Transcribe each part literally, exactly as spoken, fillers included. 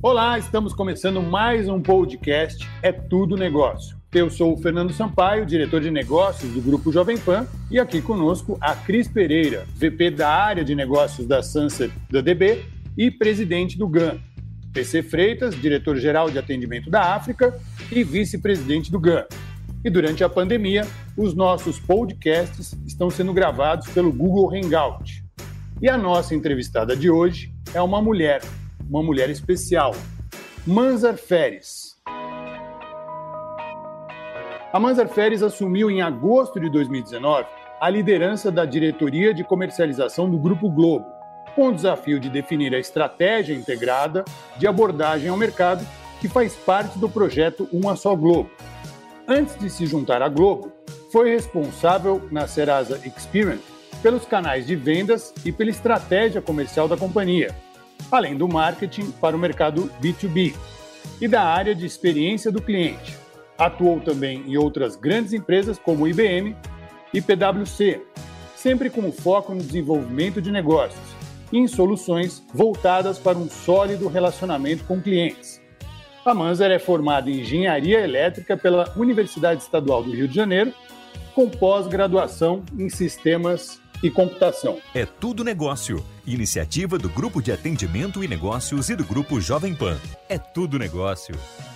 Olá, estamos começando mais um podcast É Tudo Negócio. Eu sou o Fernando Sampaio, diretor de negócios do Grupo Jovem Pan, e aqui conosco a Cris Pereira, V P da área de negócios da Sunset da D B e presidente do G A N. P C Freitas, diretor-geral de atendimento da África e vice-presidente do G A N. E durante a pandemia, os nossos podcasts estão sendo gravados pelo Google Hangout. E a nossa entrevistada de hoje é uma mulher, uma mulher especial, Manzar Feres. A Manzar Feres assumiu em agosto de dois mil e dezenove a liderança da diretoria de comercialização do Grupo Globo, com o desafio de definir a estratégia integrada de abordagem ao mercado que faz parte do projeto Uma Só Globo. Antes de se juntar à Globo, foi responsável na Serasa Experian pelos canais de vendas e pela estratégia comercial da companhia, além do marketing para o mercado B dois B e da área de experiência do cliente. Atuou também em outras grandes empresas como I B M e P W C, sempre com foco no desenvolvimento de negócios e em soluções voltadas para um sólido relacionamento com clientes. A Manzar é formada em Engenharia Elétrica pela Universidade Estadual do Rio de Janeiro, com pós-graduação em Sistemas e Computação. É Tudo Negócio, iniciativa do Grupo de Atendimento e Negócios e do Grupo Jovem Pan. É Tudo Negócio.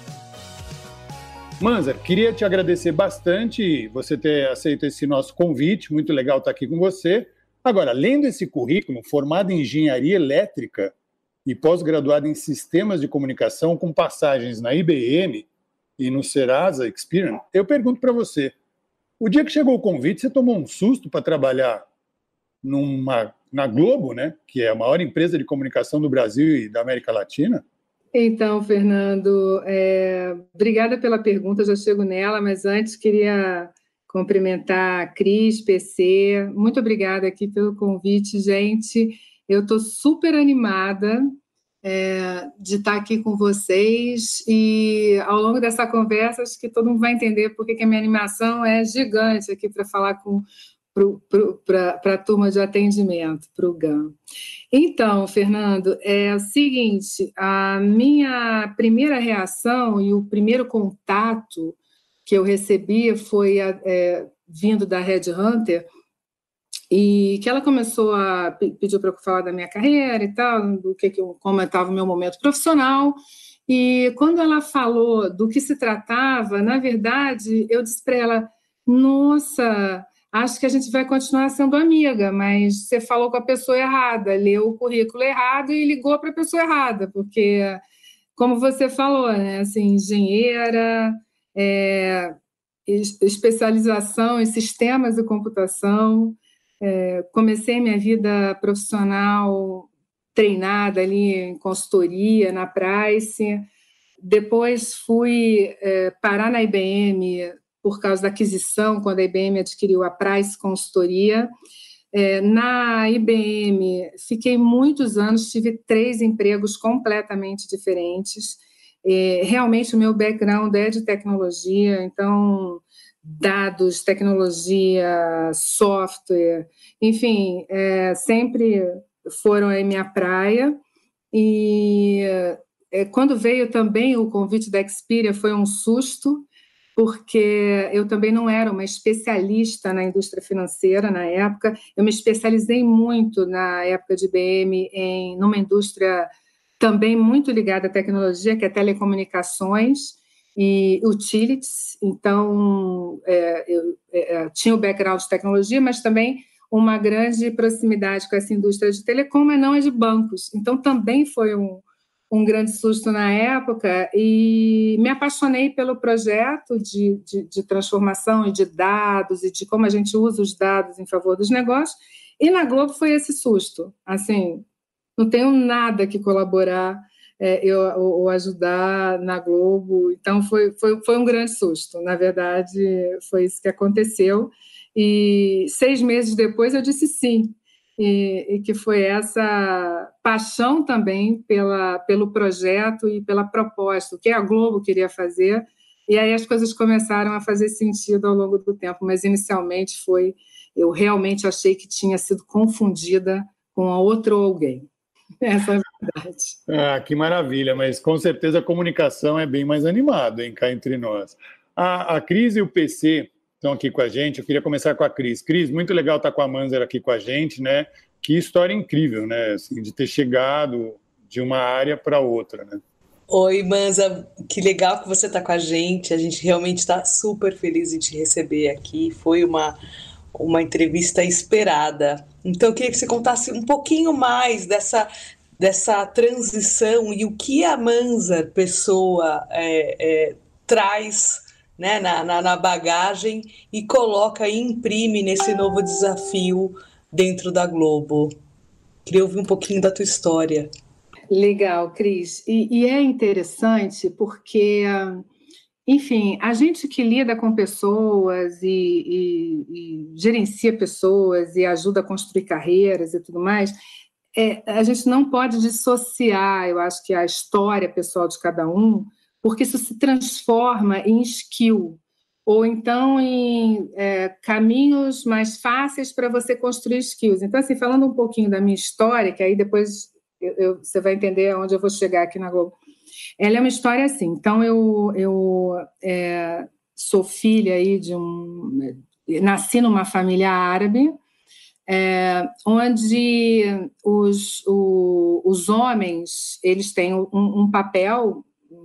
Manzar, queria te agradecer bastante você ter aceito esse nosso convite, muito legal estar aqui com você. Agora, lendo esse currículo, formado em Engenharia Elétrica e pós-graduado em Sistemas de Comunicação, com passagens na I B M e no Serasa Experian, eu pergunto para você, o dia que chegou o convite, você tomou um susto para trabalhar numa, na Globo, né, que é a maior empresa de comunicação do Brasil e da América Latina? Então, Fernando, é, obrigada pela pergunta, já chego nela, mas antes queria cumprimentar a Cris, P C, muito obrigada aqui pelo convite, gente. Eu estou super animada é, de estar aqui com vocês e ao longo dessa conversa acho que todo mundo vai entender porque que a minha animação é gigante aqui para falar com para a turma de atendimento, para o G A N. Então, Fernando, é o seguinte, a minha primeira reação e o primeiro contato que eu recebi foi é, vindo da Red Hunter, e que ela começou a pedir para eu falar da minha carreira e tal, do que, que eu comentava o meu momento profissional, e quando ela falou do que se tratava, na verdade, eu disse para ela, nossa, acho que a gente vai continuar sendo amiga, mas você falou com a pessoa errada, leu o currículo errado e ligou para a pessoa errada, porque, como você falou, né, assim, engenheira, é, especialização em sistemas de computação, é, comecei minha vida profissional treinada ali em consultoria, na Price, depois fui é, parar na I B M por causa da aquisição, quando a I B M adquiriu a Price Consultoria. É, na I B M, fiquei muitos anos, tive três empregos completamente diferentes. É, realmente, o meu background é de tecnologia, então, dados, tecnologia, software, enfim, é, sempre foram a minha praia. E é, quando veio também o convite da Experian, foi um susto, porque eu também não era uma especialista na indústria financeira na época, eu me especializei muito na época de I B M em numa indústria também muito ligada à tecnologia, que é telecomunicações e utilities, então é, eu é, tinha o background de tecnologia, mas também uma grande proximidade com essa indústria de telecom, mas não a de bancos, então também foi um um grande susto na época, e me apaixonei pelo projeto de, de, de transformação e de dados, e de como a gente usa os dados em favor dos negócios, e na Globo foi esse susto, assim, não tenho nada que colaborar é, eu, ou, ou ajudar na Globo, então foi, foi, foi um grande susto, na verdade foi isso que aconteceu, e seis meses depois eu disse sim, E, e que foi essa paixão também pela, pelo projeto e pela proposta, o que a Globo queria fazer, e aí as coisas começaram a fazer sentido ao longo do tempo, mas inicialmente foi, eu realmente achei que tinha sido confundida com outro alguém. Essa Ah, que maravilha, mas com certeza a comunicação é bem mais animada, hein, cá entre nós. A, a Cris e o P C estão aqui com a gente, eu queria começar com a Cris. Cris, muito legal estar com a Manzar aqui com a gente, né? Que história incrível, né? Assim, de ter chegado de uma área para outra, né? Oi, Manza, que legal que você está com a gente. A gente realmente está super feliz em te receber aqui. Foi uma, uma entrevista esperada. Então, eu queria que você contasse um pouquinho mais dessa, dessa transição e o que a Manzar, pessoa, é, é, traz, né, na, na, na bagagem e coloca e imprime nesse novo desafio dentro da Globo. Queria ouvir um pouquinho da tua história. Legal, Cris. E, e é interessante porque, enfim, a gente que lida com pessoas e, e, e gerencia pessoas e ajuda a construir carreiras e tudo mais, é, a gente não pode dissociar, eu acho que a história pessoal de cada um, porque isso se transforma em skill, ou então em é, caminhos mais fáceis para você construir skills. Então, assim, falando um pouquinho da minha história, que aí depois eu, eu, você vai entender aonde eu vou chegar aqui na Globo. Ela é uma história assim, então eu, eu é, sou filha aí de um... Nasci numa família árabe, é, onde os, o, os homens, eles têm um, um papel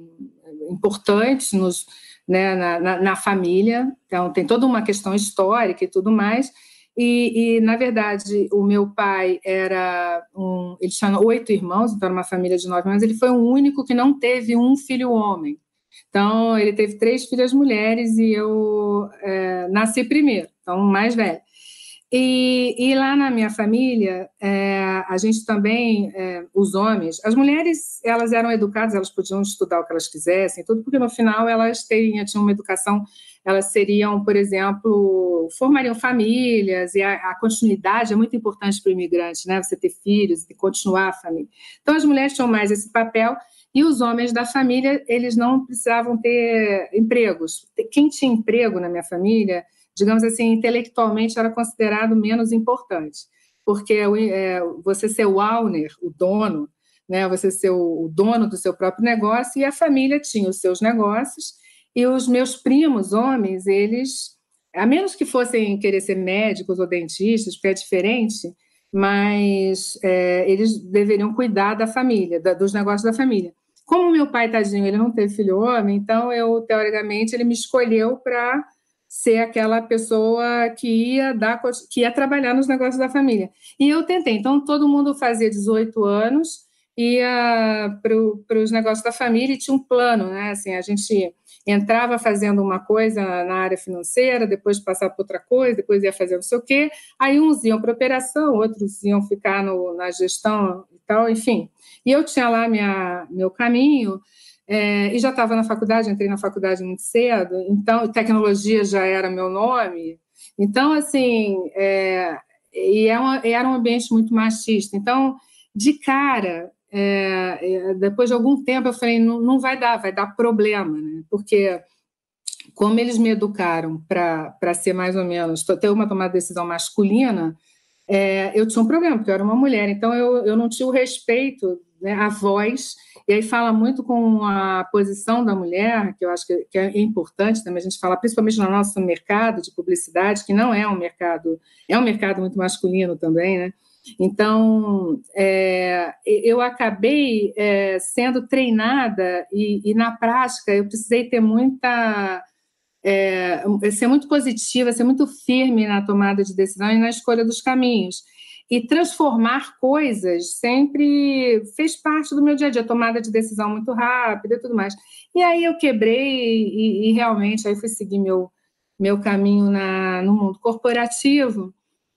importante nos... Né, na, na, na família, então tem toda uma questão histórica e tudo mais, e, e na verdade o meu pai era um, ele tinha oito irmãos, então era uma família de nove irmãos, ele foi o único que não teve um filho homem, então ele teve três filhas mulheres e eu é, nasci primeiro, então mais velha. E, e lá na minha família, é, a gente também, é, os homens, as mulheres, elas eram educadas, elas podiam estudar o que elas quisessem, tudo, porque no final elas teriam, tinham uma educação, elas seriam, por exemplo, formariam famílias, e a, a continuidade é muito importante para o imigrante, né? Você ter filhos e continuar a família. Então, as mulheres tinham mais esse papel, e os homens da família, eles não precisavam ter empregos. Quem tinha emprego na minha família, digamos assim, intelectualmente era considerado menos importante, porque é, você ser o owner, o dono, né, você ser o, o dono do seu próprio negócio, e a família tinha os seus negócios, e os meus primos homens, eles, a menos que fossem querer ser médicos ou dentistas, porque é diferente, mas é, eles deveriam cuidar da família, da, dos negócios da família. Como meu pai, tadinho, ele não teve filho homem, então eu, teoricamente, ele me escolheu para ser aquela pessoa que ia, dar, que ia trabalhar nos negócios da família. E eu tentei. Então, todo mundo fazia dezoito anos, ia para os negócios da família e tinha um plano, né? Assim, a gente entrava fazendo uma coisa na área financeira, depois passava para outra coisa, depois ia fazer não sei o quê. Aí uns iam para operação, outros iam ficar no, na gestão e tal, enfim. E eu tinha lá minha, meu caminho... É, e já estava na faculdade, entrei na faculdade muito cedo, então tecnologia já era meu nome, então assim, é, e é uma, era um ambiente muito machista, então de cara, é, depois de algum tempo eu falei, não, não vai dar, vai dar problema, né? Porque como eles me educaram para ser mais ou menos, ter uma tomada de decisão masculina, é, eu tinha um problema, porque eu era uma mulher, então eu, eu não tinha o respeito, né, a voz, e aí fala muito com a posição da mulher, que eu acho que, que é importante também a gente falar, principalmente no nosso mercado de publicidade, que não é um mercado, é um mercado muito masculino também, né? Então, é, eu acabei é, sendo treinada e, e, na prática, eu precisei ter muita... É, ser muito positiva, ser muito firme na tomada de decisão e na escolha dos caminhos. E transformar coisas sempre fez parte do meu dia a dia, tomada de decisão muito rápida e tudo mais. E aí eu quebrei e, e realmente aí fui seguir meu, meu caminho na, no mundo corporativo.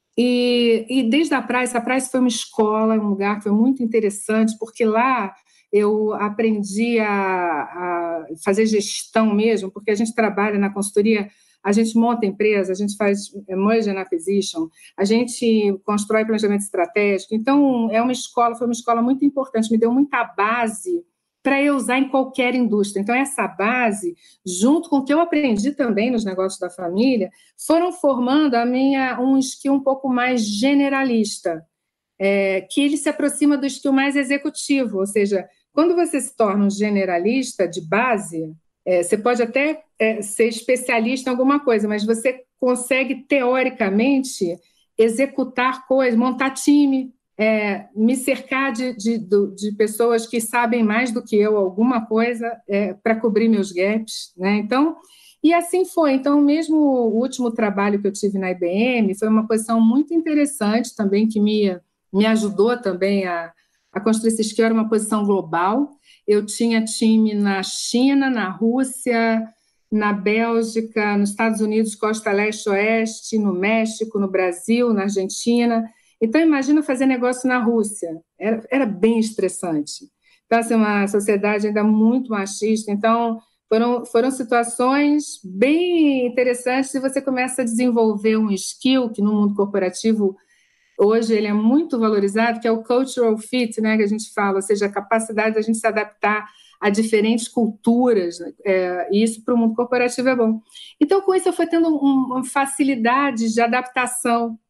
E, e desde a Price, a Price foi uma escola, um lugar que foi muito interessante, porque lá eu aprendi a, a fazer gestão mesmo, porque a gente trabalha na consultoria, a gente monta empresa, a gente faz merger and acquisition, a gente constrói planejamento estratégico. Então, é uma escola, foi uma escola muito importante, me deu muita base para eu usar em qualquer indústria. Então, essa base, junto com o que eu aprendi também nos negócios da família, foram formando a minha, um skill um pouco mais generalista. é, que ele se aproxima do skill mais executivo, ou seja, quando você se torna um generalista de base, é, você pode até é, ser especialista em alguma coisa, mas você consegue, teoricamente, executar coisas, montar time, é, me cercar de, de, de pessoas que sabem mais do que eu alguma coisa é, para cobrir meus gaps, né? Então, e assim foi. Então, mesmo o último trabalho que eu tive na I B M foi uma posição muito interessante também, que me, me ajudou também a, a construir esse skill, era uma posição global. Eu tinha time na China, na Rússia, na Bélgica, nos Estados Unidos, costa leste, oeste, no México, no Brasil, na Argentina. Então, imagina fazer negócio na Rússia. Era, era bem estressante. Então, assim, uma sociedade ainda muito machista. Então, foram, foram situações bem interessantes e você começa a desenvolver um skill que no mundo corporativo hoje ele é muito valorizado, que é o cultural fit, né, que a gente fala, ou seja, a capacidade da gente se adaptar a diferentes culturas, é, e isso para o mundo corporativo é bom. Então, com isso, eu fui tendo uma facilidade de adaptação.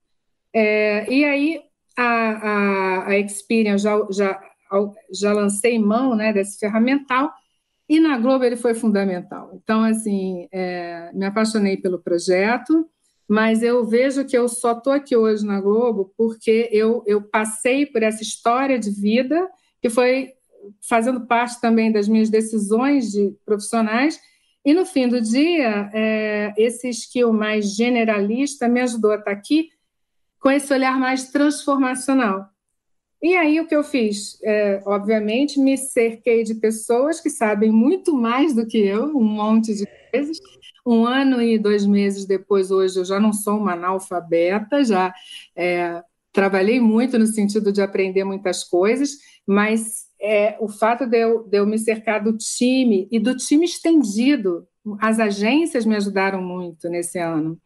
É, e aí, a, a, a Experian já, já, já lancei mão, né, desse ferramental, e na Globo ele foi fundamental. Então, assim, é, me apaixonei pelo projeto, mas eu vejo que eu só estou aqui hoje na Globo porque eu, eu passei por essa história de vida, que foi fazendo parte também das minhas decisões de profissionais, e no fim do dia, é, esse skill mais generalista me ajudou a estar aqui com esse olhar mais transformacional. E aí o que eu fiz? É, obviamente, me cerquei de pessoas que sabem muito mais do que eu, um monte de coisas. Um ano e dois meses depois, hoje, eu já não sou uma analfabeta, já é, trabalhei muito no sentido de aprender muitas coisas, mas é, o fato de eu, de eu me cercar do time e do time estendido, as agências me ajudaram muito nesse ano.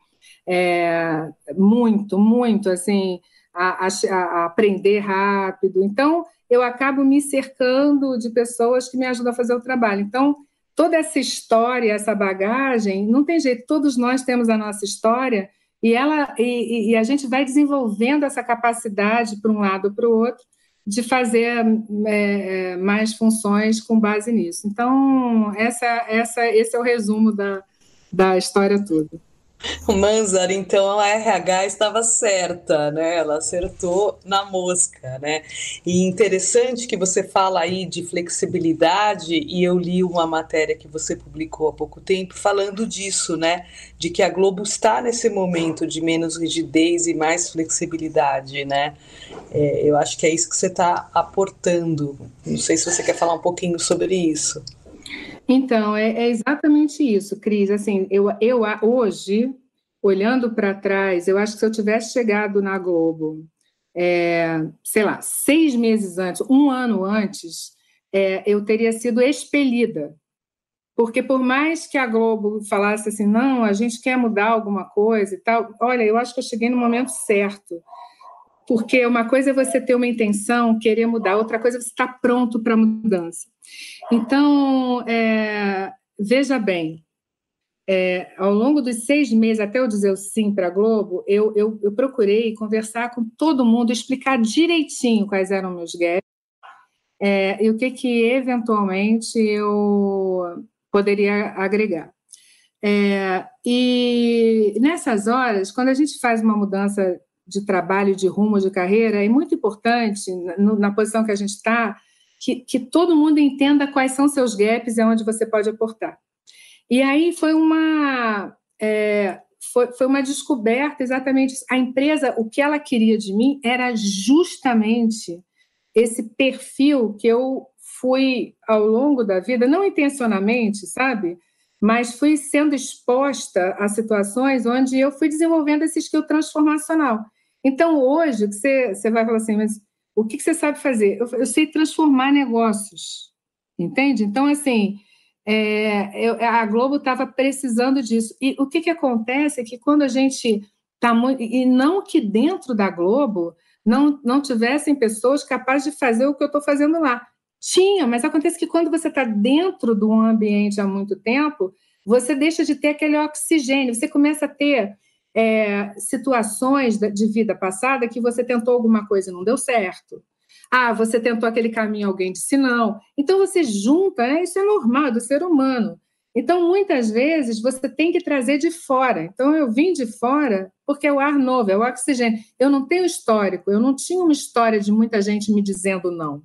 É, muito, muito, assim, a, a, a aprender rápido. Então, eu acabo me cercando de pessoas que me ajudam a fazer o trabalho. Então, toda essa história, essa bagagem, não tem jeito, todos nós temos a nossa história e, ela, e, e a gente vai desenvolvendo essa capacidade para um lado ou para o outro de fazer é, mais funções com base nisso. Então, essa, essa, esse é o resumo da, da história toda. Manzar, então a R H estava certa, né? Ela acertou na mosca, né? E interessante que você fala aí de flexibilidade, e eu li uma matéria que você publicou há pouco tempo falando disso, né? De que a Globo está nesse momento de menos rigidez e mais flexibilidade, né? É, eu acho que é isso que você está aportando. Não sei se você quer falar um pouquinho sobre isso. Então, é, é exatamente isso, Cris. Assim, eu, eu hoje, olhando para trás, eu acho que se eu tivesse chegado na Globo, é, sei lá, seis meses antes, um ano antes, é, eu teria sido expelida. Porque por mais que a Globo falasse assim, não, a gente quer mudar alguma coisa e tal, olha, eu acho que eu cheguei no momento certo. Porque uma coisa é você ter uma intenção, querer mudar, outra coisa é você estar pronto para a mudança. Então, é, veja bem, é, ao longo dos seis meses, até eu dizer o sim para a Globo, eu, eu, eu procurei conversar com todo mundo, explicar direitinho quais eram meus gaps é, e o que, que eventualmente eu poderia agregar. É, e nessas horas, quando a gente faz uma mudança de trabalho, de rumo, de carreira, é muito importante, na, na posição que a gente está, que, que todo mundo entenda quais são seus gaps e onde você pode aportar. E aí foi uma, é, foi, foi uma descoberta exatamente isso. A empresa, o que ela queria de mim era justamente esse perfil que eu fui, ao longo da vida, não intencionalmente, sabe? Mas fui sendo exposta a situações onde eu fui desenvolvendo esse skill transformacional. Então, hoje, você, você vai falar assim, mas o que você sabe fazer? Eu, eu sei transformar negócios, entende? Então, assim, é, eu, a Globo estava precisando disso. E o que, que acontece é que quando a gente está muito... E não que dentro da Globo não, não tivessem pessoas capazes de fazer o que eu estou fazendo lá. Tinha, mas acontece que quando você está dentro de um ambiente há muito tempo, você deixa de ter aquele oxigênio, você começa a ter é, situações de vida passada que você tentou alguma coisa e não deu certo. Ah, você tentou aquele caminho, alguém disse não. Então, você junta, né? Isso é normal, é do ser humano. Então, muitas vezes, você tem que trazer de fora. Então, eu vim de fora porque é o ar novo, é o oxigênio. Eu não tenho histórico, eu não tinha uma história de muita gente me dizendo não.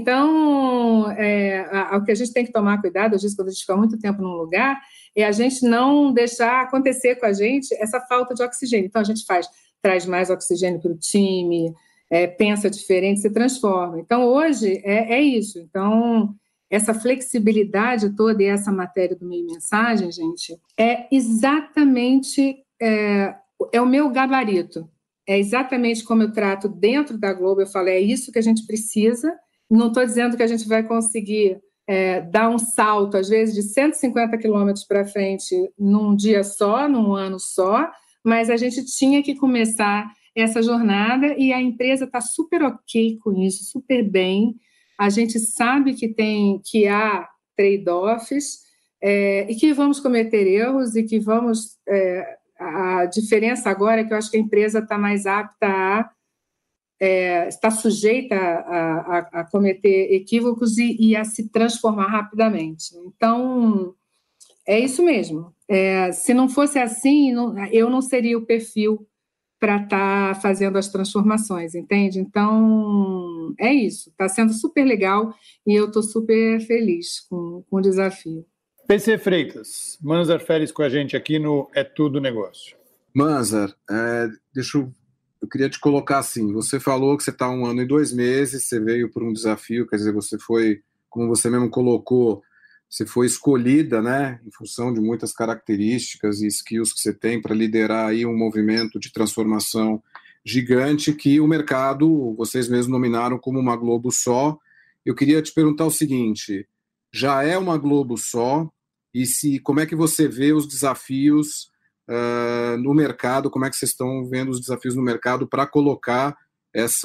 Então, é, a, a, o que a gente tem que tomar cuidado, eu disse, quando a gente fica muito tempo num lugar, é a gente não deixar acontecer com a gente essa falta de oxigênio. Então, a gente faz, traz mais oxigênio para o time, é, pensa diferente, se transforma. Então, hoje, é, é isso. Então, essa flexibilidade toda e essa matéria do Meio Mensagem, gente, é exatamente, é, é o meu gabarito. É exatamente como eu trato dentro da Globo. Eu falo, é isso que a gente precisa. Não estou dizendo que a gente vai conseguir é, dar um salto, às vezes, de cento e cinquenta quilômetros para frente num dia só, num ano só, mas a gente tinha que começar essa jornada e a empresa está super ok com isso, super bem. A gente sabe que, tem, que há trade-offs é, e que vamos cometer erros e que vamos... É, a diferença agora é que eu acho que a empresa está mais apta a... É, está sujeita a, a, a cometer equívocos e, e a se transformar rapidamente. Então, é isso mesmo. É, se não fosse assim, não, eu não seria o perfil para estar tá fazendo as transformações, entende? Então, é isso. Está sendo super legal e eu estou super feliz com, com o desafio. P C Freitas, Manzar Feres com a gente aqui no É Tudo Negócio. Manzar, é, deixa eu... Eu queria te colocar assim, você falou que você está um ano e dois meses, você veio por um desafio, quer dizer, você foi, como você mesmo colocou, você foi escolhida, né, em função de muitas características e skills que você tem para liderar aí um movimento de transformação gigante que o mercado, vocês mesmos nominaram como uma Globo só. Eu queria te perguntar o seguinte, já é uma Globo só? E se, como é que você vê os desafios Uh, no mercado, como é que vocês estão vendo os desafios no mercado para colocar essa,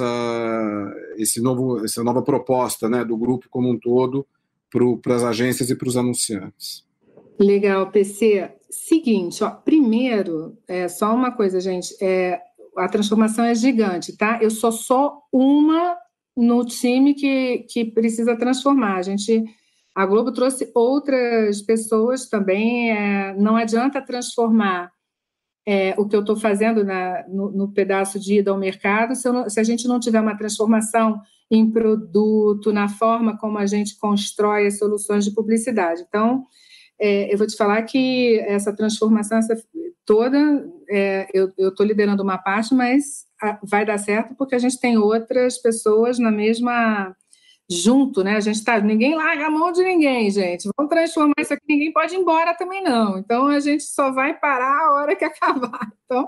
esse novo, essa nova proposta, né, do grupo como um todo para as agências e para os anunciantes? Legal, P C. Seguinte, ó, primeiro, é, só uma coisa, gente, é, a transformação é gigante, tá? Eu sou só uma no time que, que precisa transformar. A gente... A Globo trouxe outras pessoas também, é, não adianta transformar é, o que eu estou fazendo na, no, no pedaço de ida ao mercado se, não, se a gente não tiver uma transformação em produto, na forma como a gente constrói as soluções de publicidade. Então, é, eu vou te falar que essa transformação essa toda, é, eu estou liderando uma parte, mas a, vai dar certo porque a gente tem outras pessoas na mesma... junto, né? A gente tá, ninguém larga a mão de ninguém, gente. Vamos transformar isso aqui, ninguém pode ir embora também, não. Então, a gente só vai parar a hora que acabar. Então,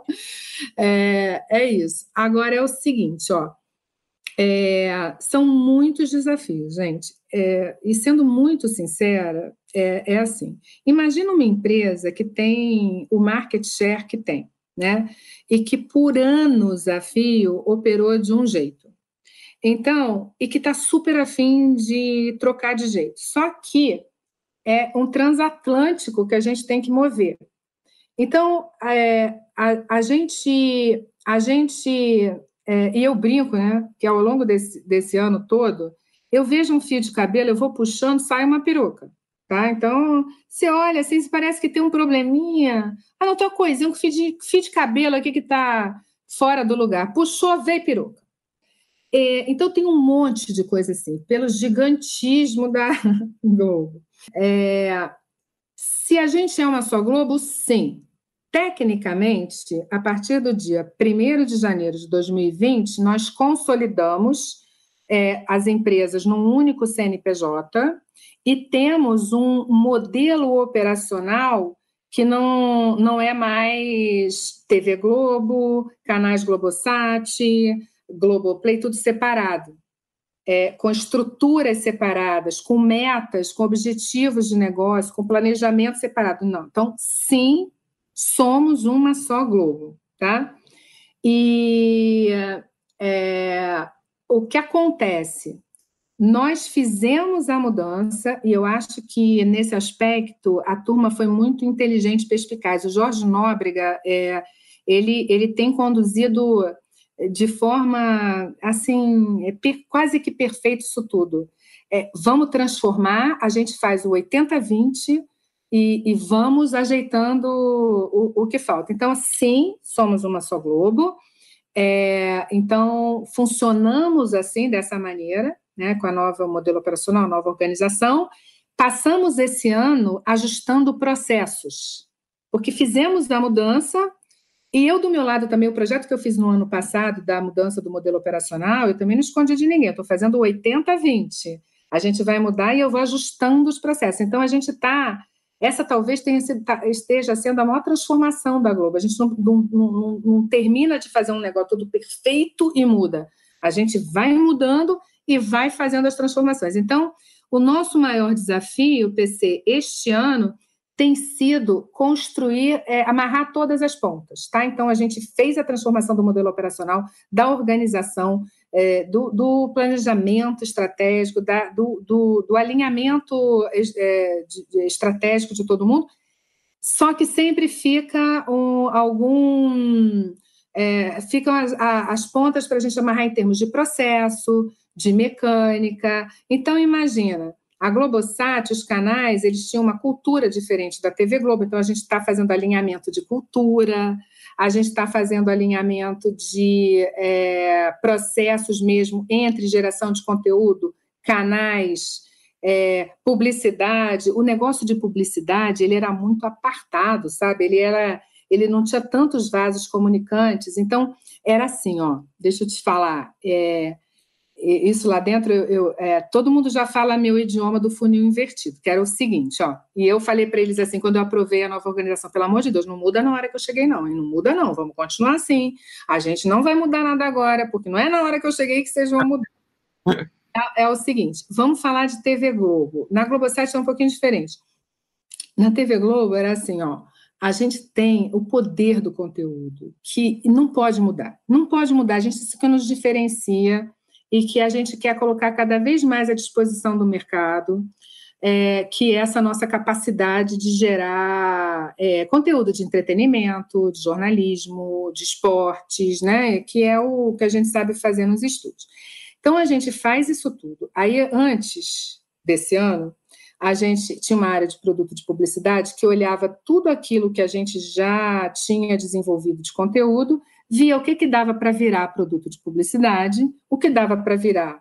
é, é isso. Agora é o seguinte, ó. É, são muitos desafios, gente. É, e sendo muito sincera, é, é assim. Imagina uma empresa que tem o market share que tem, né? E que por anos a fio operou de um jeito. Então, e que está super afim de trocar de jeito. Só que é um transatlântico que a gente tem que mover. Então, é, a, a gente, a gente é, e eu brinco, né, que ao longo desse, desse ano todo, eu vejo um fio de cabelo, eu vou puxando, sai uma peruca. Tá? Então, você olha assim, parece que tem um probleminha. Ah, não, tem uma coisinha, um fio de, fio de cabelo aqui que está fora do lugar. Puxou, veio peruca. É, então, tem um monte de coisa assim, pelo gigantismo da Globo. É, se a gente é uma só Globo, sim. Tecnicamente, a partir do dia primeiro de janeiro de dois mil e vinte, nós consolidamos é, as empresas num único C N P J e temos um modelo operacional que não, não é mais T V Globo, canais Globosat, Globoplay, tudo separado, é, com estruturas separadas, com metas, com objetivos de negócio, com planejamento separado. Não. Então, sim, somos uma só Globo, tá? E é, o que acontece? Nós fizemos a mudança e eu acho que, nesse aspecto, a turma foi muito inteligente e perspicaz. O Jorge Nóbrega, é, ele, ele tem conduzido de forma, assim, é per, quase que perfeito isso tudo. É, vamos transformar, a gente faz o oitenta vinte e, e vamos ajeitando o, o que falta. Então, sim, somos uma só Globo, é, então, funcionamos assim, dessa maneira, né, com a nova modelo operacional, a nova organização. Passamos esse ano ajustando processos, porque fizemos a mudança. E eu, do meu lado, também, o projeto que eu fiz no ano passado, da mudança do modelo operacional, eu também não escondi de ninguém, estou fazendo oitenta vinte. A gente vai mudar e eu vou ajustando os processos. Então, a gente está... Essa talvez tenha sido, esteja sendo a maior transformação da Globo. A gente não, não, não, não termina de fazer um negócio todo perfeito e muda. A gente vai mudando e vai fazendo as transformações. Então, o nosso maior desafio, P C, este ano, tem sido construir, é, amarrar todas as pontas, tá? Então, a gente fez a transformação do modelo operacional, da organização, é, do, do planejamento estratégico, da, do, do, do alinhamento é, de, de estratégico de todo mundo, só que sempre fica um, algum... É, ficam as, as pontas para a gente amarrar em termos de processo, de mecânica. Então, imagina... A Globosat, os canais, eles tinham uma cultura diferente da T V Globo, então a gente está fazendo alinhamento de cultura, a gente está fazendo alinhamento de é, processos mesmo entre geração de conteúdo, canais, é, publicidade. O negócio de publicidade, ele era muito apartado, sabe? Ele, era, ele não tinha tantos vasos comunicantes, então era assim, ó, deixa eu te falar, é... Isso lá dentro, eu, eu, é, todo mundo já fala meu idioma do funil invertido, que era o seguinte, ó, e eu falei para eles assim, quando eu aprovei a nova organização, pelo amor de Deus, não muda na hora que eu cheguei não, hein? Não muda não, vamos continuar assim, a gente não vai mudar nada agora, porque não é na hora que eu cheguei que vocês vão mudar. É, é o seguinte, vamos falar de T V Globo. Na Globosat é um pouquinho diferente. Na T V Globo era assim, ó, a gente tem o poder do conteúdo, que não pode mudar, não pode mudar, a gente, isso que nos diferencia e que a gente quer colocar cada vez mais à disposição do mercado, é, que é essa nossa capacidade de gerar é, conteúdo de entretenimento, de jornalismo, de esportes, né, que é o que a gente sabe fazer nos estúdios. Então, a gente faz isso tudo. Aí, antes desse ano, a gente tinha uma área de produto de publicidade que olhava tudo aquilo que a gente já tinha desenvolvido de conteúdo, via o que, que dava para virar produto de publicidade, o que dava para virar,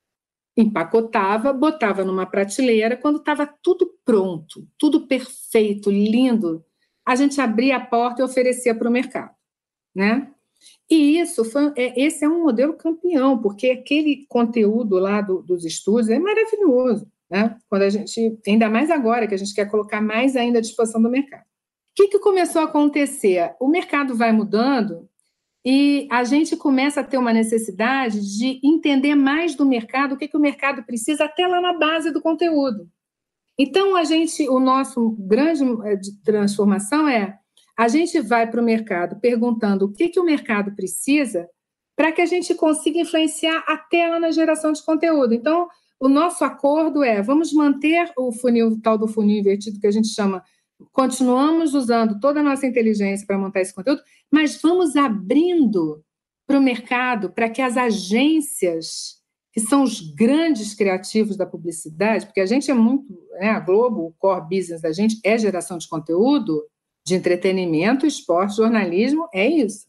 empacotava, botava numa prateleira, quando estava tudo pronto, tudo perfeito, lindo, a gente abria a porta e oferecia para o mercado, né? E isso foi, é, esse é um modelo campeão, porque aquele conteúdo lá do, dos estúdios é maravilhoso, né? Quando a gente, ainda mais agora, que a gente quer colocar mais ainda à disposição do mercado. O que, que começou a acontecer? O mercado vai mudando, e a gente começa a ter uma necessidade de entender mais do mercado, o que, que o mercado precisa, até lá na base do conteúdo. Então, a gente, o nosso grande transformação é, a gente vai para o mercado perguntando o que, que o mercado precisa para que a gente consiga influenciar até lá na geração de conteúdo. Então, o nosso acordo é, vamos manter o funil, tal do funil invertido que a gente chama, continuamos usando toda a nossa inteligência para montar esse conteúdo, mas vamos abrindo para o mercado, para que as agências, que são os grandes criativos da publicidade, porque a gente é muito, né, a Globo, o core business da gente é geração de conteúdo, de entretenimento, esporte, jornalismo, é isso.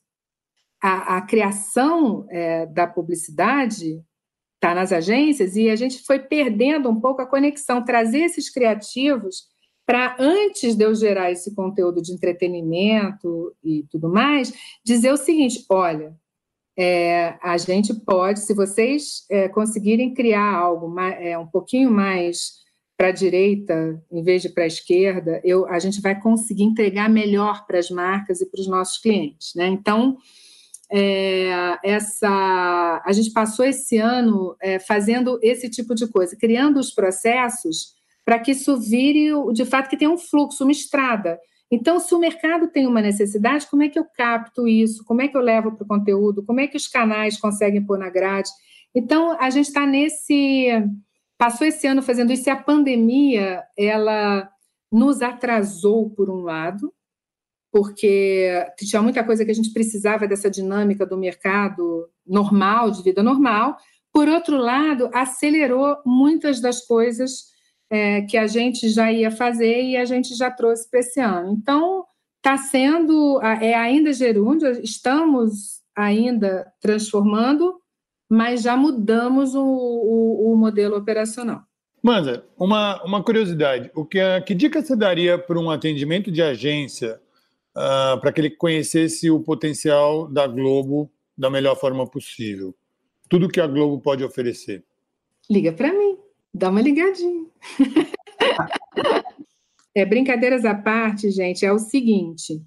A, a criação é, da publicidade está nas agências e a gente foi perdendo um pouco a conexão, trazer esses criativos para, antes de eu gerar esse conteúdo de entretenimento e tudo mais, dizer o seguinte, olha, é, a gente pode, se vocês é, conseguirem criar algo mais, é, um pouquinho mais para a direita, em vez de para a esquerda, eu, a gente vai conseguir entregar melhor para as marcas e para os nossos clientes, né? Então, é, essa, a gente passou esse ano é, fazendo esse tipo de coisa, criando os processos para que isso vire, de fato, que tenha um fluxo, uma estrada. Então, se o mercado tem uma necessidade, como é que eu capto isso? Como é que eu levo para o conteúdo? Como é que os canais conseguem pôr na grade? Então, a gente está nesse... Passou esse ano fazendo isso e a pandemia, ela nos atrasou, por um lado, porque tinha muita coisa que a gente precisava dessa dinâmica do mercado normal, de vida normal. Por outro lado, acelerou muitas das coisas é, que a gente já ia fazer e a gente já trouxe para esse ano. Então, está sendo, é ainda gerúndio, estamos ainda transformando, mas já mudamos o, o, o modelo operacional. Manza, uma, uma curiosidade, o que, que dica você daria para um atendimento de agência uh, para que ele conhecesse o potencial da Globo da melhor forma possível? Tudo que a Globo pode oferecer. Liga para mim, dá uma ligadinha. É, brincadeiras à parte, gente, é o seguinte,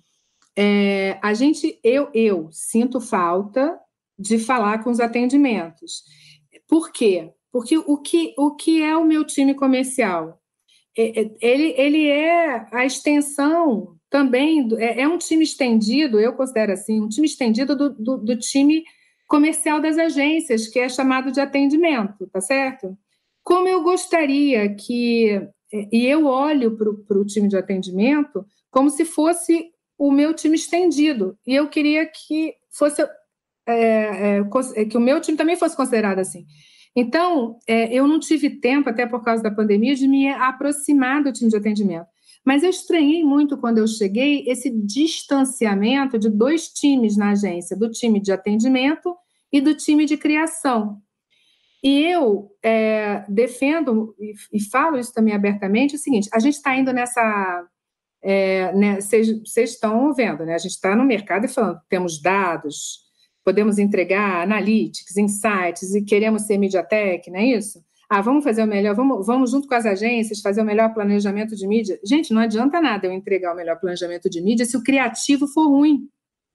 é, a gente, eu, eu sinto falta de falar com os atendimentos. Por quê? Porque o que, o que é o meu time comercial? Ele, ele é a extensão também, é, é um time estendido, eu considero assim, um time estendido do, do, do time comercial das agências, que é chamado de atendimento, tá certo? Como eu gostaria que... E eu olho para o time de atendimento como se fosse o meu time estendido. E eu queria que fosse é, é, que o meu time também fosse considerado assim. Então, é, eu não tive tempo, até por causa da pandemia, de me aproximar do time de atendimento. Mas eu estranhei muito quando eu cheguei esse distanciamento de dois times na agência, do time de atendimento e do time de criação. E eu é, defendo, e, e falo isso também abertamente, é o seguinte, a gente está indo nessa... Vocês é, né, estão vendo, né? A gente está no mercado e falando, temos dados, podemos entregar analytics, insights, e queremos ser MediaTek, não é isso? Ah, vamos fazer o melhor, vamos, vamos junto com as agências fazer o melhor planejamento de mídia. Gente, não adianta nada eu entregar o melhor planejamento de mídia se o criativo for ruim.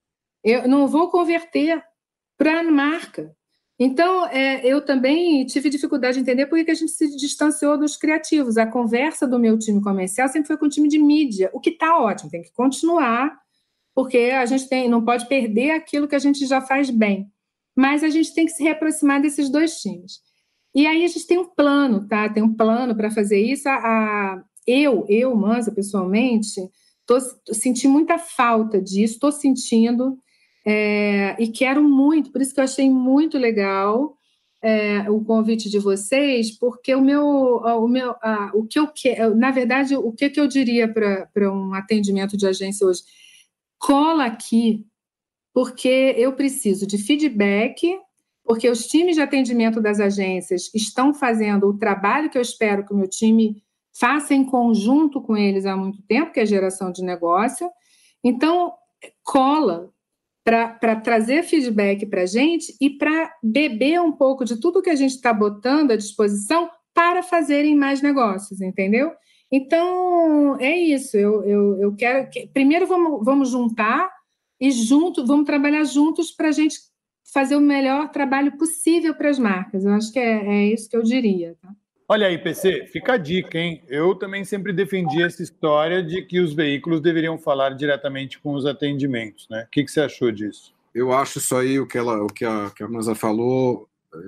Eu não vou converter para a marca. Então, é, eu também tive dificuldade de entender por que a gente se distanciou dos criativos. A conversa do meu time comercial sempre foi com o time de mídia, o que está ótimo, tem que continuar, porque a gente tem, não pode perder aquilo que a gente já faz bem. Mas a gente tem que se reaproximar desses dois times. E aí a gente tem um plano, tá? Tem um plano para fazer isso. A, a, eu, eu, Manza, pessoalmente, tô, tô sentindo muita falta disso, estou sentindo... É, e quero muito, por isso que eu achei muito legal é, o convite de vocês, porque o meu, o meu a, o que eu quero, na verdade, o que, que eu diria para um atendimento de agência hoje? Cola aqui, porque eu preciso de feedback, porque os times de atendimento das agências estão fazendo o trabalho que eu espero que o meu time faça em conjunto com eles há muito tempo, que é a geração de negócio. Então, cola para trazer feedback para a gente e para beber um pouco de tudo que a gente está botando à disposição para fazerem mais negócios, entendeu? Então, é isso. Eu, eu, eu quero... Que, primeiro, vamos, vamos juntar e junto, vamos trabalhar juntos para a gente fazer o melhor trabalho possível para as marcas. Eu acho que é, é isso que eu diria, tá? Olha aí, P C, fica a dica, hein? Eu também sempre defendi essa história de que os veículos deveriam falar diretamente com os atendimentos, né? O que, que você achou disso? Eu acho isso aí, o que, ela, o que a, que a Manza falou,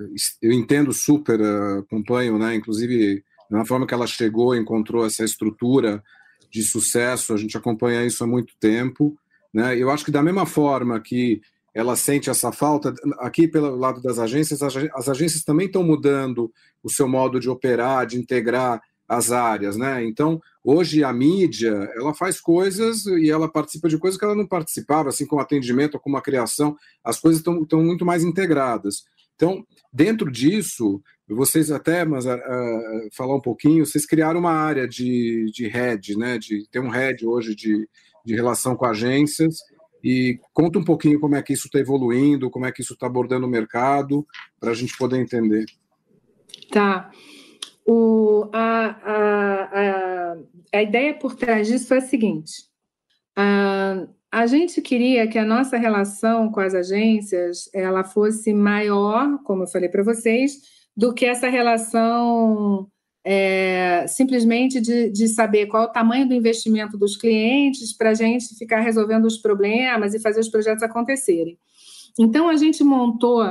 eu entendo super, acompanho, né? Inclusive, da forma que ela chegou, encontrou essa estrutura de sucesso, a gente acompanha isso há muito tempo, né? Eu acho que da mesma forma que ela sente essa falta, aqui pelo lado das agências, as agências também estão mudando o seu modo de operar, de integrar as áreas, né? Então, hoje a mídia, ela faz coisas e ela participa de coisas que ela não participava, assim como atendimento, como a criação, as coisas estão, estão muito mais integradas. Então, dentro disso, vocês até, mas uh, falar um pouquinho, vocês criaram uma área de, de head, né? De ter um head hoje de, de relação com agências. E conta um pouquinho como é que isso está evoluindo, como é que isso está abordando o mercado, para a gente poder entender. Tá. O, a, a, a, a ideia por trás disso foi a seguinte. A, a gente queria que a nossa relação com as agências ela fosse maior, como eu falei para vocês, do que essa relação... É, simplesmente de, de saber qual é o tamanho do investimento dos clientes para a gente ficar resolvendo os problemas e fazer os projetos acontecerem. Então, a gente montou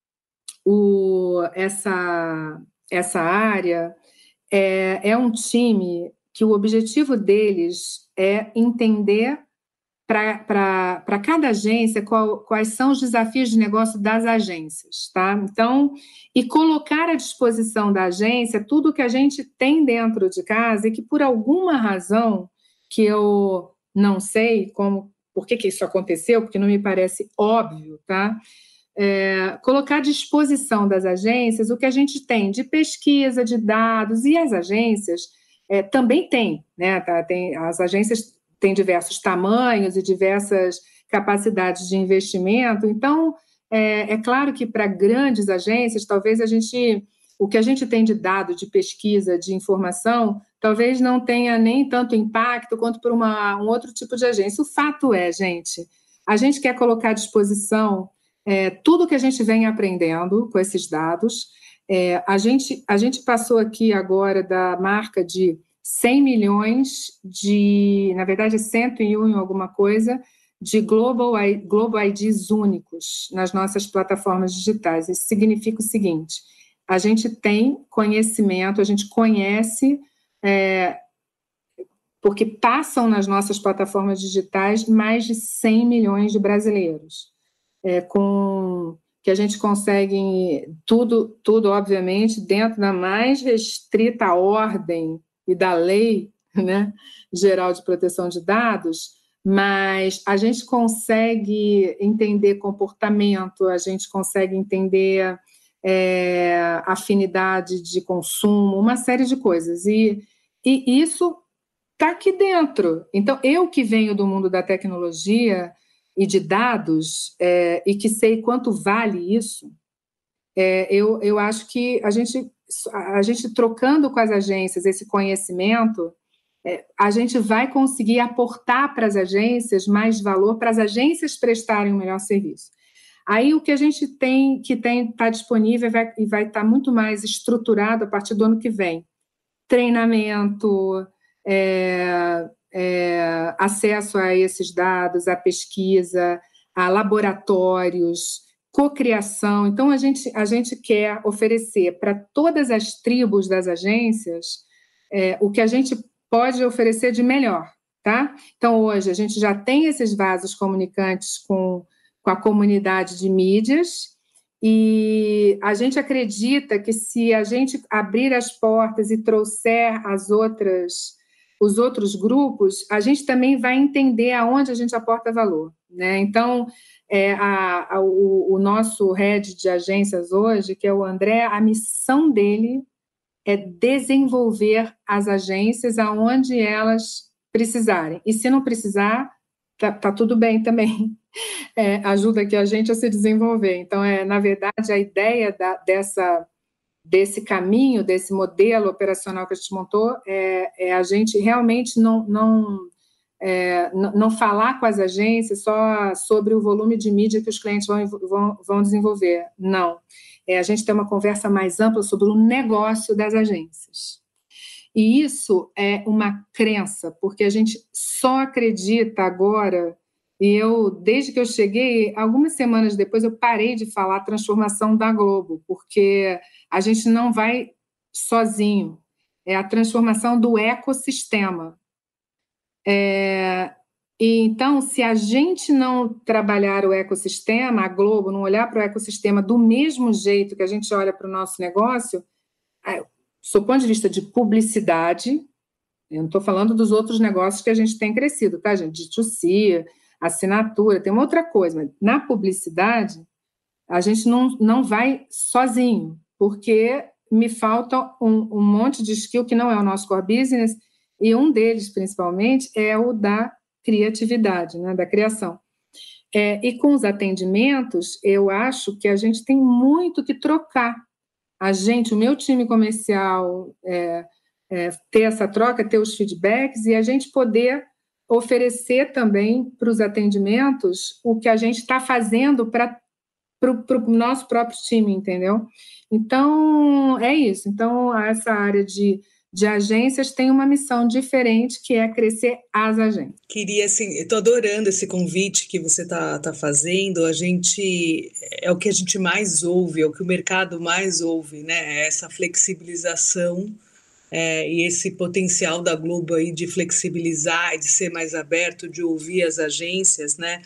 o, essa, essa área, é, é um time que o objetivo deles é entender para cada agência qual, quais são os desafios de negócio das agências, tá? Então, e colocar à disposição da agência tudo que a gente tem dentro de casa e que por alguma razão que eu não sei como, por que, que isso aconteceu, porque não me parece óbvio, tá? É, colocar à disposição das agências o que a gente tem de pesquisa, de dados, e as agências é, também têm, né? Tá? Tem, as agências têm diversos tamanhos e diversas capacidades de investimento, então é, é claro que para grandes agências, talvez a gente, o que a gente tem de dado, de pesquisa, de informação, talvez não tenha nem tanto impacto quanto para uma, um outro tipo de agência. O fato é, gente, a gente quer colocar à disposição é, tudo que a gente vem aprendendo com esses dados. É, a, gente, a gente passou aqui agora da marca de cem milhões de, na verdade, cento e um alguma coisa, de Global, Global I Ds únicos nas nossas plataformas digitais. Isso significa o seguinte, a gente tem conhecimento, a gente conhece, é, porque passam nas nossas plataformas digitais mais de cem milhões de brasileiros, é, com... que a gente consegue tudo, tudo, obviamente, dentro da mais restrita ordem e da lei, né, geral de proteção de dados, mas a gente consegue entender comportamento, a gente consegue entender é, afinidade de consumo, uma série de coisas, e, e isso está aqui dentro. Então, eu que venho do mundo da tecnologia e de dados, é, e que sei quanto vale isso, é, eu, eu acho que a gente, a gente trocando com as agências esse conhecimento, é, a gente vai conseguir aportar para as agências mais valor, para as agências prestarem um melhor serviço. Aí o que a gente tem que tem está disponível e vai, e vai estar muito mais estruturado a partir do ano que vem. Treinamento, é, É, acesso a esses dados, a pesquisa, a laboratórios, cocriação. Então, a gente, a gente quer oferecer para todas as tribos das agências é, o que a gente pode oferecer de melhor, tá? Então, hoje, a gente já tem esses vasos comunicantes com, com a comunidade de mídias e a gente acredita que se a gente abrir as portas e trouxer as outras... os outros grupos, a gente também vai entender aonde a gente aporta valor, né? Então, é, a, a, o, o nosso head de agências hoje, que é o André, a missão dele é desenvolver as agências aonde elas precisarem. E se não precisar, tá, tá tudo bem também. É, ajuda aqui a gente a se desenvolver. Então, é, na verdade, a ideia da, dessa... desse caminho, desse modelo operacional que a gente montou, é, é a gente realmente não, não, é, não falar com as agências só sobre o volume de mídia que os clientes vão, vão, vão desenvolver. Não. É a gente ter uma conversa mais ampla sobre o negócio das agências. E isso é uma crença, porque a gente só acredita agora, e eu, desde que eu cheguei, algumas semanas depois, eu parei de falar transformação da Globo, porque a gente não vai sozinho, é a transformação do ecossistema. É, e então, se a gente não trabalhar o ecossistema, a Globo não olhar para o ecossistema do mesmo jeito que a gente olha para o nosso negócio, do ponto de vista de publicidade, eu não estou falando dos outros negócios que a gente tem crescido, tá, gente? De dois C, assinatura, tem uma outra coisa, mas na publicidade, a gente não, não vai sozinho, porque me falta um, um monte de skill que não é o nosso core business, e um deles, principalmente, é o da criatividade, né, da criação. É, e com os atendimentos, eu acho que a gente tem muito que trocar. A gente, o meu time comercial, é, é, ter essa troca, ter os feedbacks, e a gente poder oferecer também para os atendimentos o que a gente está fazendo para o nosso próprio time, entendeu? Então, é isso. Então, essa área de, de agências tem uma missão diferente, que é crescer as agências. Queria, assim, estou adorando esse convite que você está tá fazendo. A gente, é o que a gente mais ouve, é o que o mercado mais ouve, né? Essa flexibilização é, e esse potencial da Globo aí de flexibilizar, de ser mais aberto, de ouvir as agências, né?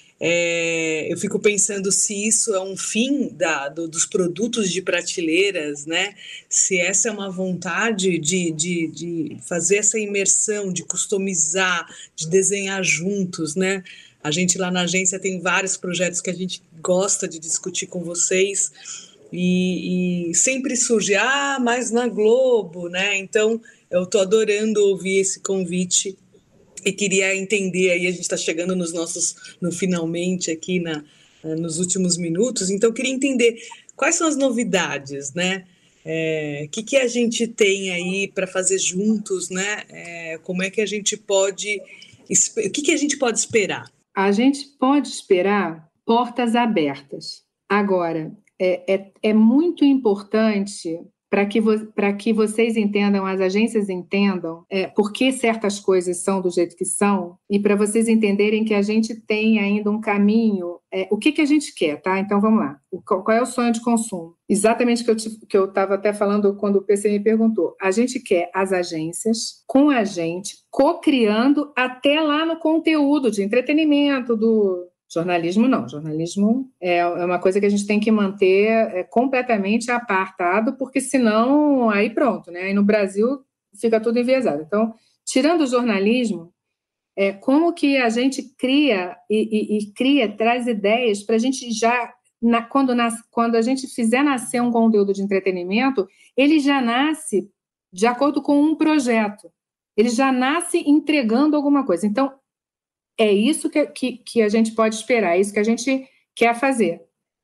É, eu fico pensando se isso é um fim da, do, dos produtos de prateleiras, né? Se essa é uma vontade de, de, de fazer essa imersão, de customizar, de desenhar juntos, né? A gente lá na agência tem vários projetos que a gente gosta de discutir com vocês e, e sempre surge, ah, mas na Globo, né? Então, eu estou adorando ouvir esse convite e queria entender, aí a gente está chegando nos nossos, no finalmente aqui, na, nos últimos minutos, então eu queria entender quais são as novidades, né? É, que, que a gente tem aí para fazer juntos, né? É, como é que a gente pode, o que, que a gente pode esperar? A gente pode esperar portas abertas. Agora, é, é, é muito importante para que, vo, para que vocês entendam, as agências entendam é, por que certas coisas são do jeito que são, e para vocês entenderem que a gente tem ainda um caminho, é, o que, que a gente quer, tá? Então, vamos lá. O, qual é o sonho de consumo? Exatamente o que eu estava até falando quando o P C me perguntou. A gente quer as agências com a gente, co-criando até lá no conteúdo de entretenimento, do... Jornalismo não, jornalismo é uma coisa que a gente tem que manter completamente apartado, porque senão, aí pronto, né? Aí no Brasil fica tudo enviesado. Então, tirando o jornalismo, é, como que a gente cria e, e, e cria, traz ideias para a gente já, na, quando, nas, quando a gente fizer nascer um conteúdo de entretenimento, ele já nasce de acordo com um projeto, ele já nasce entregando alguma coisa. Então, é isso que, que, que a gente pode esperar, é isso que a gente quer fazer.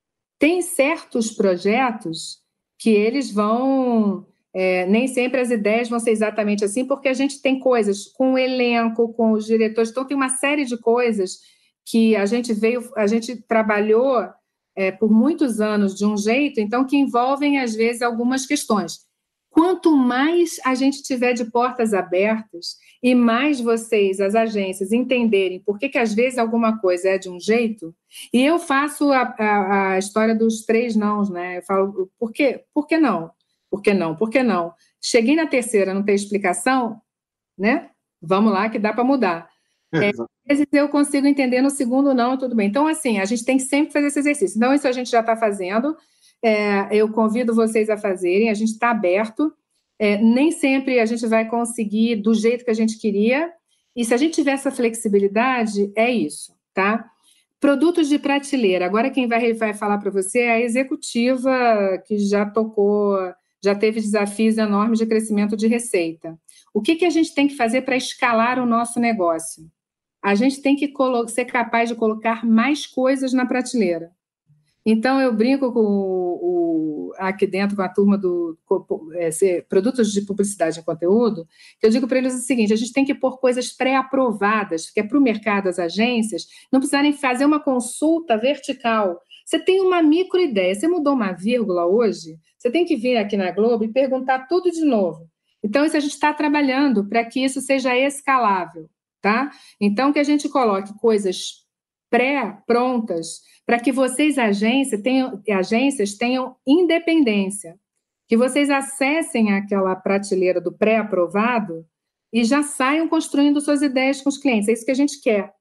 Tem certos projetos que eles vão... É, nem sempre as ideias vão ser exatamente assim, porque a gente tem coisas com o elenco, com os diretores, então tem uma série de coisas que a gente veio, a gente trabalhou é, por muitos anos de um jeito, então que envolvem, às vezes, algumas questões. Quanto mais a gente tiver de portas abertas e mais vocês, as agências, entenderem por que, que às vezes alguma coisa é de um jeito, e eu faço a, a, a história dos três nãos, né? Eu falo, por quê? Por que não? Por que não? Por que não? Cheguei na terceira, não tem explicação, né? Vamos lá que dá para mudar. É, às vezes eu consigo entender no segundo não, tudo bem. Então, assim, a gente tem que sempre fazer esse exercício. Então, isso a gente já está fazendo. É, eu convido vocês a fazerem, a gente está aberto, é, nem sempre a gente vai conseguir do jeito que a gente queria, e se a gente tiver essa flexibilidade, é isso, tá? Produtos de prateleira, agora quem vai, vai falar para você é a executiva, que já tocou, já teve desafios enormes de crescimento de receita. O que, que a gente tem que fazer para escalar o nosso negócio? A gente tem que ser capaz de colocar mais coisas na prateleira. Então, eu brinco com o, o, aqui dentro com a turma do é, ser, produtos de publicidade e conteúdo, que eu digo para eles o seguinte, a gente tem que pôr coisas pré-aprovadas, que é para o mercado, as agências, não precisarem fazer uma consulta vertical. Você tem uma microideia, você mudou uma vírgula hoje, você tem que vir aqui na Globo e perguntar tudo de novo. Então, isso a gente está trabalhando para que isso seja escalável, tá? Então, que a gente coloque coisas pré-prontas, para que vocês, agência, tenham, agências, tenham independência, que vocês acessem aquela prateleira do pré-aprovado e já saiam construindo suas ideias com os clientes. É isso que a gente quer.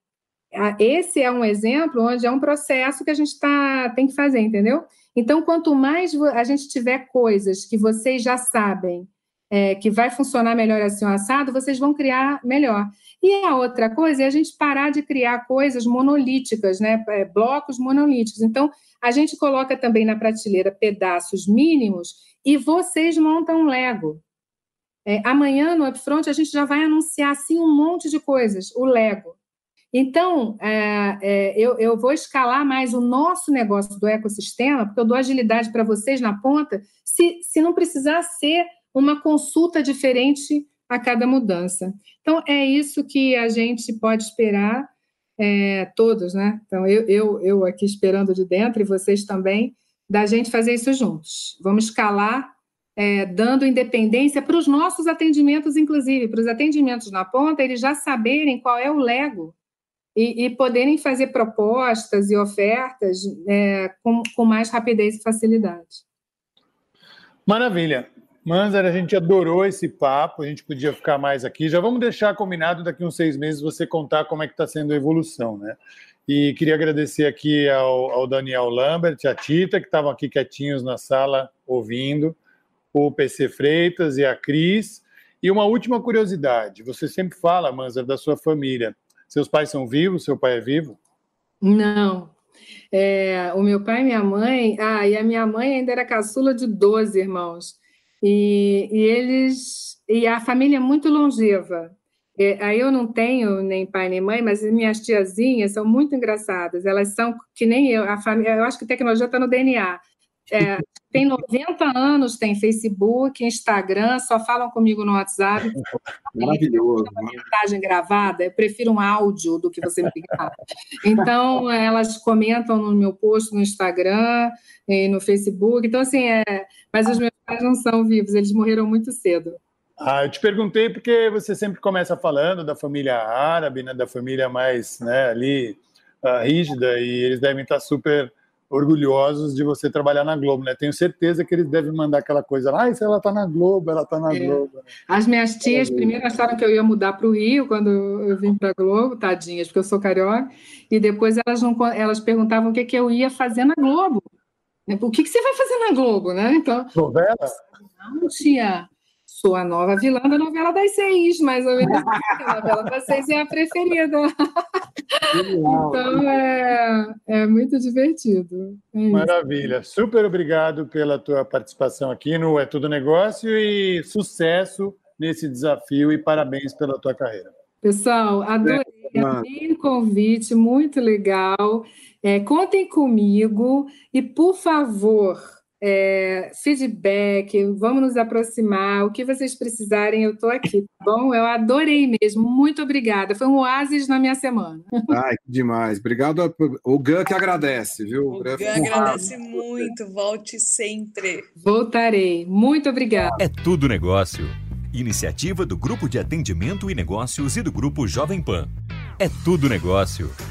Esse é um exemplo onde é um processo que a gente tá, tem que fazer, entendeu? Então, quanto mais a gente tiver coisas que vocês já sabem é, que vai funcionar melhor assim o assado, vocês vão criar melhor. E a outra coisa é a gente parar de criar coisas monolíticas, né? Blocos monolíticos. Então, a gente coloca também na prateleira pedaços mínimos e vocês montam um Lego. É, amanhã, no Upfront, a gente já vai anunciar assim, um monte de coisas, o Lego. Então, é, é, eu, eu vou escalar mais o nosso negócio do ecossistema, porque eu dou agilidade para vocês na ponta, se, se não precisar ser uma consulta diferente a cada mudança. Então, é isso que a gente pode esperar, é, todos, né? Então, eu, eu, eu aqui esperando de dentro, e vocês também, da gente fazer isso juntos. Vamos escalar, é, dando independência para os nossos atendimentos, inclusive, para os atendimentos na ponta, eles já saberem qual é o Lego e, e poderem fazer propostas e ofertas é, com, com mais rapidez e facilidade. Maravilha. Manzar, a gente adorou esse papo, a gente podia ficar mais aqui. Já vamos deixar combinado daqui uns seis meses você contar como é que está sendo a evolução, né? E queria agradecer aqui ao, ao Daniel Lambert, a Tita, que estavam aqui quietinhos na sala ouvindo, o P C Freitas e a Cris. E uma última curiosidade, você sempre fala, Manzar, da sua família. Seus pais são vivos? Seu pai é vivo? Não. É, o meu pai e minha mãe... Ah, e a minha mãe ainda era caçula de doze irmãos. E, e eles... E a família é muito longeva. É, aí eu não tenho nem pai nem mãe, mas as minhas tiazinhas são muito engraçadas. Elas são que nem eu. A família, eu acho que a tecnologia está no D N A. É, tem noventa anos, tem Facebook, Instagram, só falam comigo no WhatsApp. Maravilhoso. Uma mensagem gravada, eu prefiro um áudio do que você me ligar. Então, elas comentam no meu post no Instagram e no Facebook. Então, assim, é... mas os meus pais não são vivos, eles morreram muito cedo. Ah, eu te perguntei porque você sempre começa falando da família árabe, né, da família mais, né, ali uh, rígida, e eles devem estar super orgulhosos de você trabalhar na Globo, né? Tenho certeza que eles devem mandar aquela coisa lá, ah, se ela está na Globo, ela está na é. Globo. As minhas tias primeiro acharam que eu ia mudar para o Rio quando eu vim para a Globo, tadinhas, porque eu sou carioca, e depois elas, não, elas perguntavam o que, que eu ia fazer na Globo. O que, que você vai fazer na Globo, né? Então, novela? Não, tia... Sou a nova vilã da novela das seis, mais ou menos. A novela das seis é a preferida. Então, é, é muito divertido. É Maravilha. Super obrigado pela tua participação aqui no É Tudo Negócio e sucesso nesse desafio e parabéns pela tua carreira. Pessoal, adorei, adorei o convite, muito legal. É, contem comigo e, por favor... É, feedback, vamos nos aproximar, o que vocês precisarem, eu estou aqui, tá bom? Eu adorei mesmo, muito obrigada, foi um oásis na minha semana. Ai, que demais, obrigado, o Gan que agradece, viu? O Gan agradece muito, volte sempre. Voltarei, muito obrigada. É Tudo Negócio, iniciativa do Grupo de Atendimento e Negócios e do Grupo Jovem Pan. É Tudo Negócio.